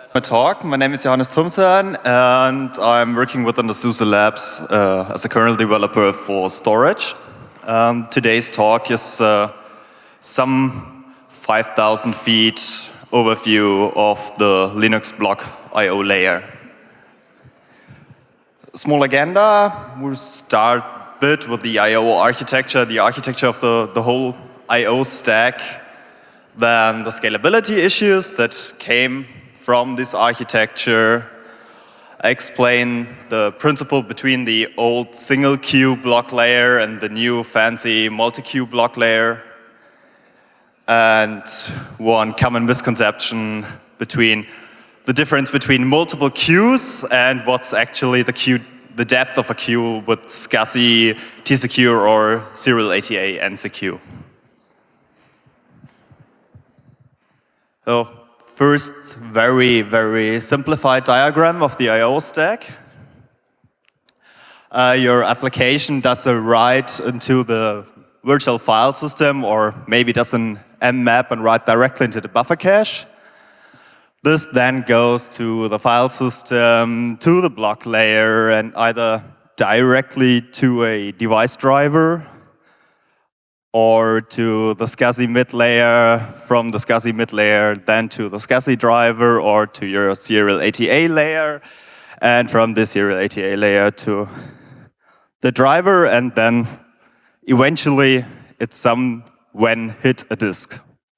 My talk. My name is Johannes Thomsen, and I'm working within the SUSE Labs as a kernel developer for storage. Today's talk is some 5,000 feet overview of the Linux block I/O layer. Small agenda. We'll start a bit with the I/O architecture, the architecture of the whole I/O stack, then the scalability issues that came from this architecture. I explain the principle between the old single queue block layer and the new fancy multi-queue block layer, and one common misconception between the difference between multiple queues and what's actually the depth of a queue with SCSI, T-Secure, or Serial ATA NCQ. So first, very simplified diagram of the I/O stack. Your application does a write into the virtual file system, or maybe does an mmap and write directly into the buffer cache. This then goes to the file system, to the block layer, and either directly to a device driver or to the SCSI mid layer, from the SCSI mid layer, then to the SCSI driver, or to your serial ATA layer, and from the serial ATA layer to the driver, and then eventually it's when hit a disk.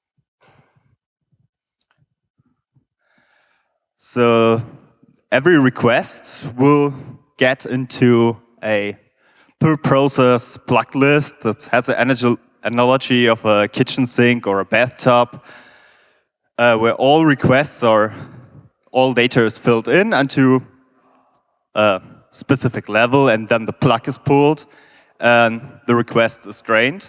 So every request will get into a per process plugged list that has an analogy of a kitchen sink or a bathtub, where all requests or all data is filled in onto a specific level, and then the plug is pulled and the request is drained.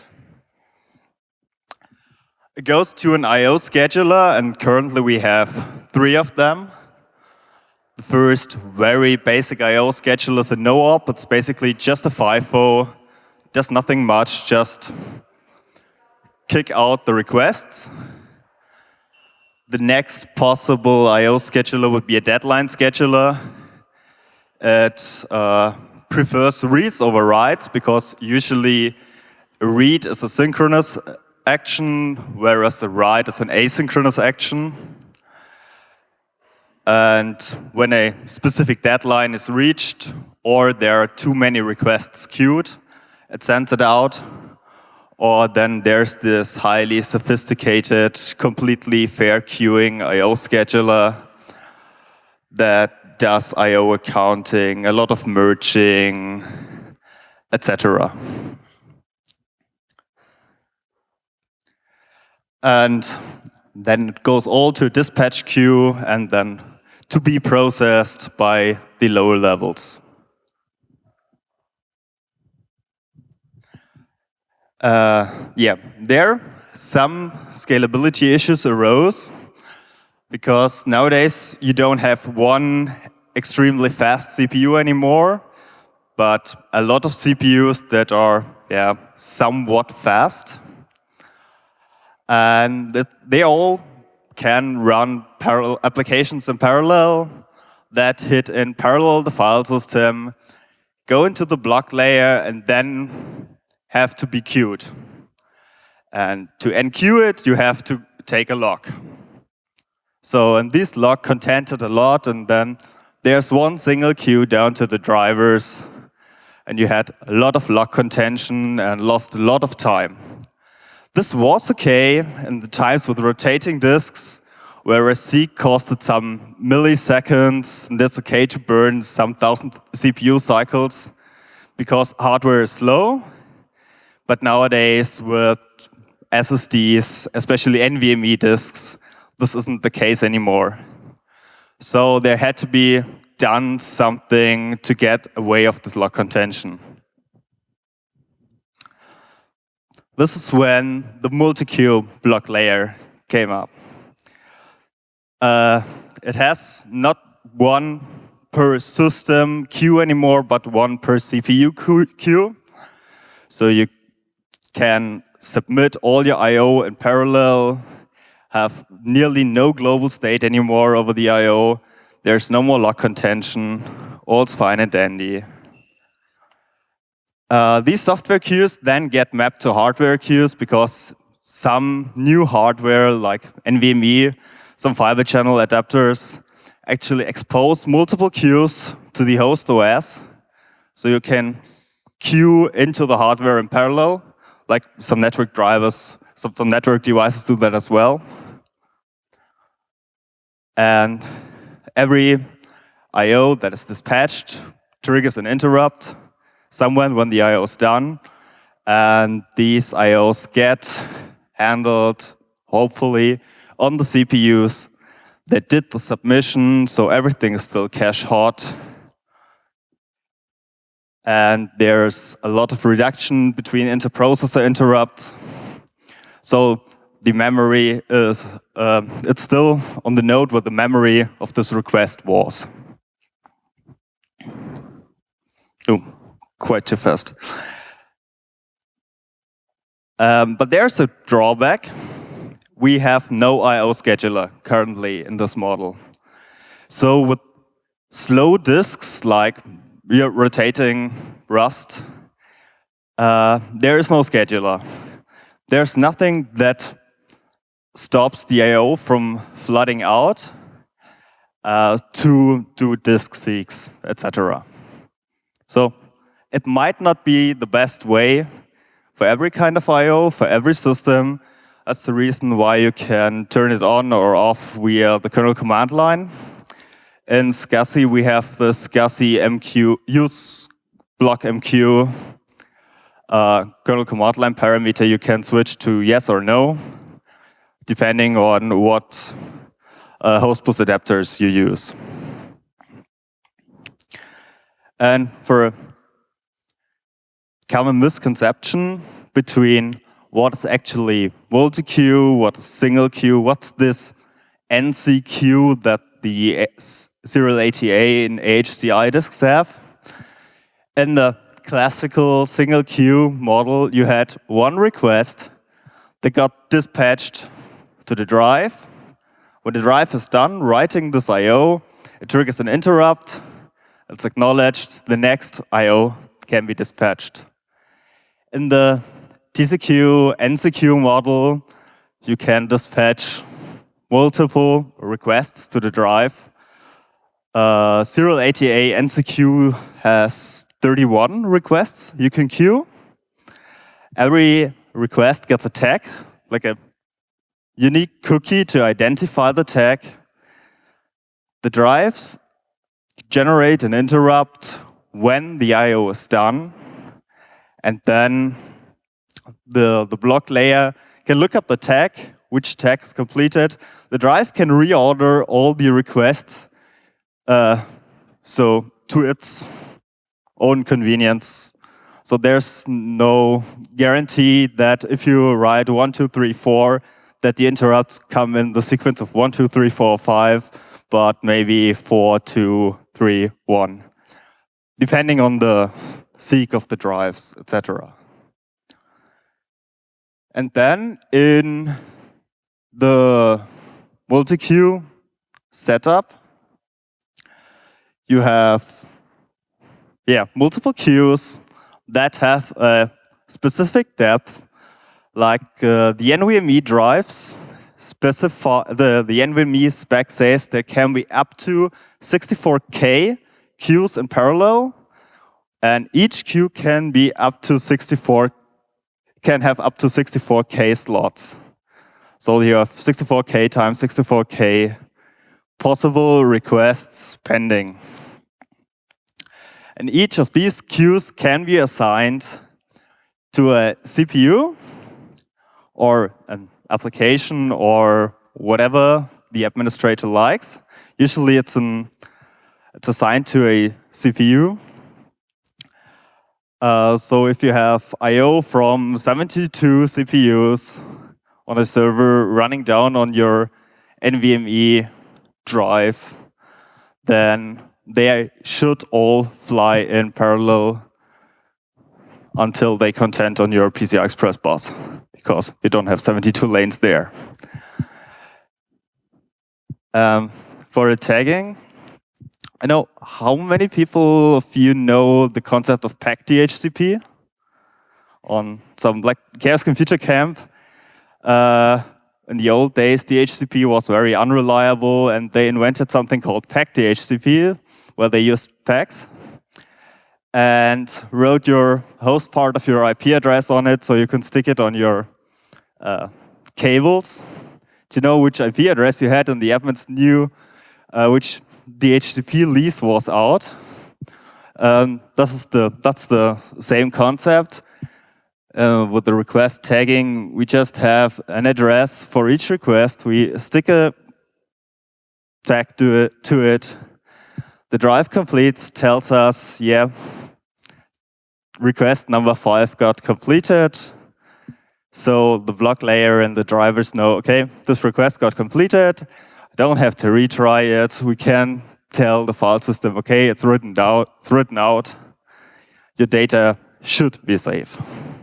It goes to an I/O scheduler, and currently we have 3 of them. The first very basic I/O scheduler is a no-op. It's basically just a FIFO, does nothing much, just kick out the requests. The next possible I/O scheduler would be a deadline scheduler. It prefers reads over writes, because usually a read is a synchronous action, whereas a write is an asynchronous action. And when a specific deadline is reached, or there are too many requests queued, it sends it out. Or then there's this highly sophisticated, completely fair queuing I/O scheduler that does I/O accounting, a lot of merging, etc. And then it goes all to a dispatch queue, and then to be processed by the lower levels. There some scalability issues arose, because nowadays you don't have one extremely fast CPU anymore, but a lot of CPUs that are somewhat fast. And they all can run parallel applications in parallel that hit in parallel the file system, go into the block layer, and then have to be queued. And to enqueue it, you have to take a lock. So, and this lock contented a lot, and then there's one single queue down to the drivers, and you had a lot of lock contention and lost a lot of time. This was okay in the times with rotating disks, where a seek costed some milliseconds, and that's okay to burn some 1,000 CPU cycles, because hardware is slow. But nowadays, with SSDs, especially NVMe disks, this isn't the case anymore. So there had to be done something to get away of this lock contention. This is when the multi-queue block layer came up. It has not one per system queue anymore, but one per CPU queue. So you can submit all your I/O in parallel, have nearly no global state anymore over the I/O. There's no more lock contention. All's fine and dandy. These software queues then get mapped to hardware queues because some new hardware like NVMe, some fiber channel adapters actually expose multiple queues to the host OS. So you can queue into the hardware in parallel, like some network drivers, some network devices do that as well. And every I/O that is dispatched triggers an interrupt somewhere when the I/O is done. And these I/Os get handled, hopefully, on the CPUs that did the submission, so everything is still cache hot. And there's a lot of reduction between interprocessor interrupts. So the memory is, it's still on the node where the memory of this request was. Oh, quite too fast. But there's a drawback. We have no I/O scheduler currently in this model. So with slow disks like rotating Rust, there is no scheduler. There's nothing that stops the I/O from flooding out to do disk seeks, etc. So it might not be the best way for every kind of I/O, for every system. That's the reason why you can turn it on or off via the kernel command line. In SCSI, we have the SCSI MQ, use block MQ kernel command line parameter. You can switch to yes or no, depending on what host bus adapters you use. And for a common misconception between what is actually multi-queue, what is single queue, what's this NC queue that the serial ATA in HCI disks have. In the classical single queue model, you had one request that got dispatched to the drive. When the drive is done writing this I/O, it triggers an interrupt. It's acknowledged. The next I/O can be dispatched. In the TCQ, NCQ model, you can dispatch multiple requests to the drive. Serial ATA NCQ has 31 requests you can queue. Every request gets a tag, like a unique cookie to identify the tag. The drives generate an interrupt when the I/O is done. And then the block layer can look up the tag, which tag is completed. The drive can reorder all the requests so to its own convenience. So there's no guarantee that if you write 1, 2, 3, 4, that the interrupts come in the sequence of 1, 2, 3, 4, 5, but maybe 4, 2, 3, 1, depending on the seek of the drives, etc. And then in the multi-queue setup, you have multiple queues that have a specific depth, like the NVMe drives specify, the NVMe spec says there can be up to 64K queues in parallel, and each queue can be up to 64K slots. So you have 64K times 64K possible requests pending. And each of these queues can be assigned to a CPU or an application or whatever the administrator likes. Usually it's assigned to a CPU. So if you have I/O from 72 CPUs on a server running down on your NVMe drive, then they should all fly in parallel until they contend on your PCI Express bus, because you don't have 72 lanes there. For the tagging, I know how many people of you know the concept of packed DHCP on some like Chaos Computer Camp. In the old days, DHCP was very unreliable, and they invented something called packed DHCP, where they used packs and wrote your host part of your IP address on it, so you can stick it on your cables to know which IP address you had, and the admins knew which DHCP lease was out. That's the same concept. With the request tagging, we just have an address for each request. We stick a tag to it. The drive completes tells us, yeah, request number 5 got completed. So the block layer and the drivers know, okay, this request got completed. I don't have to retry it. We can tell the file system, okay, it's written out. Your data should be safe.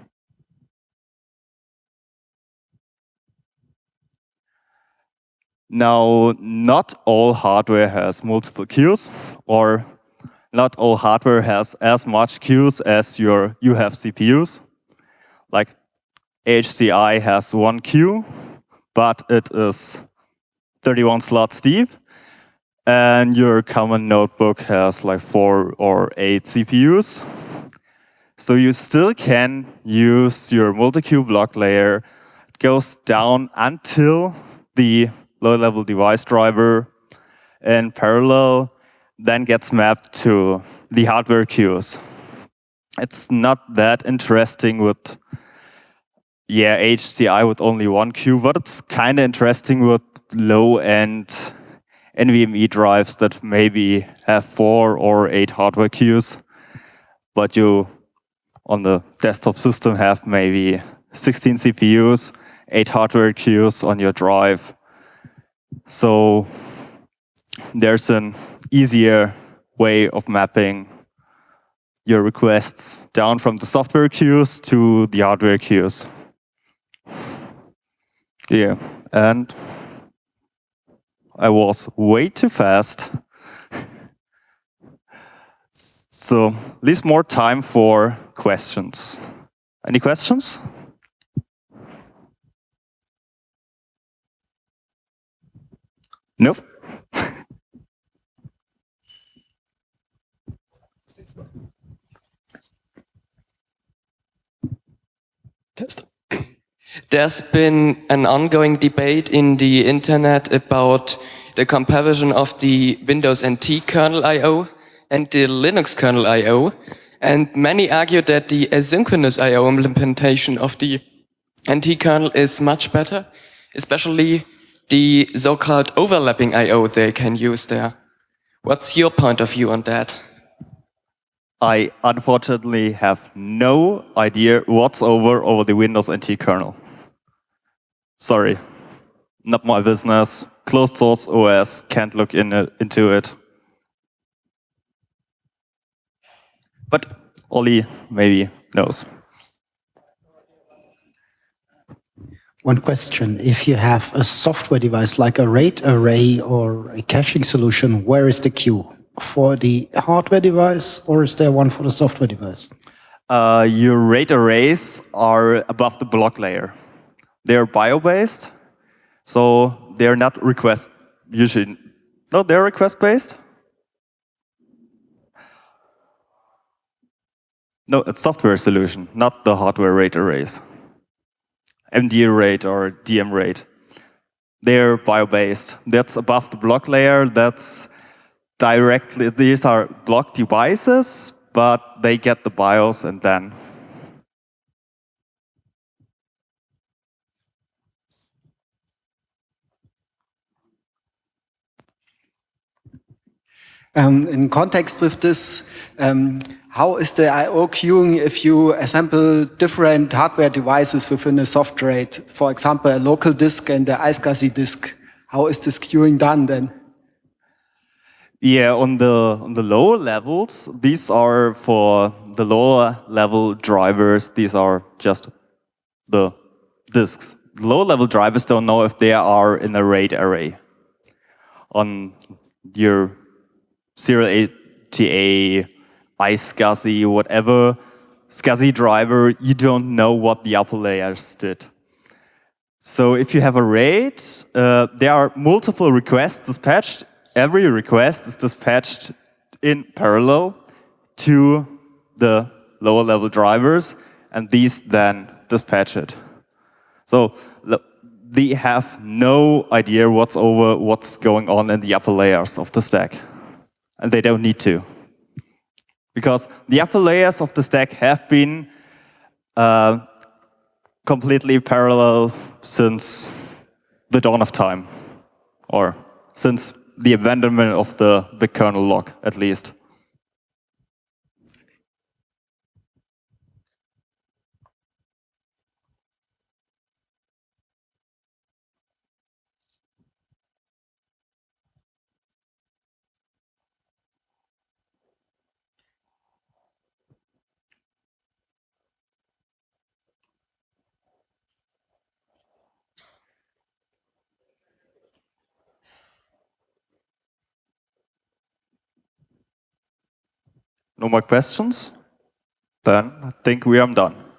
Now, not all hardware has multiple queues, or not all hardware has as much queues as you have CPUs. Like HCI has 1 queue, but it is 31 slots deep. And your common notebook has like 4 or 8 CPUs. So you still can use your multi-queue block layer. It goes down until the low-level device driver in parallel then gets mapped to the hardware queues. It's not that interesting with HCI with only 1 queue, but it's kind of interesting with low-end NVMe drives that maybe have 4 or 8 hardware queues, but you on the desktop system have maybe 16 CPUs, 8 hardware queues on your drive. So there's an easier way of mapping your requests down from the software queues to the hardware queues. Yeah, and I was way too fast. So leaves more time for questions. Any questions? Nope. There's been an ongoing debate in the internet about the comparison of the Windows NT kernel I/O and the Linux kernel I/O, and many argue that the asynchronous I/O implementation of the NT kernel is much better, especially the so-called overlapping I/O they can use there. What's your point of view on that? I unfortunately have no idea what's over the Windows NT kernel. Sorry, not my business. Closed source OS, can't look into it. But Ollie maybe knows. One question, if you have a software device like a RAID array or a caching solution, where is the queue? For the hardware device, or is there one for the software device? Your RAID arrays are above the block layer. They're bio-based, so they're not request usually. No, they're request-based. No, it's software solution, not the hardware RAID arrays. MD RAID or DM RAID. They're bio-based. That's above the block layer. That's directly, these are block devices, but they get the BIOS and then. In context with this, how is the I/O queuing if you assemble different hardware devices within a soft RAID? For example, a local disk and the iSCSI disk. How is this queuing done then? Yeah, on the lower levels, these are for the lower level drivers. These are just the disks. The lower level drivers don't know if they are in a RAID array. on your serial ATA, iSCSI, whatever SCSI driver, you don't know what the upper layers did. So if you have a RAID, there are multiple requests dispatched. Every request is dispatched in parallel to the lower level drivers, and these then dispatch it. So they have no idea what's going on in the upper layers of the stack. And they don't need to. Because the upper layers of the stack have been completely parallel since the dawn of time, or since the abandonment of the big kernel lock, at least. No more questions? Then I think we are done.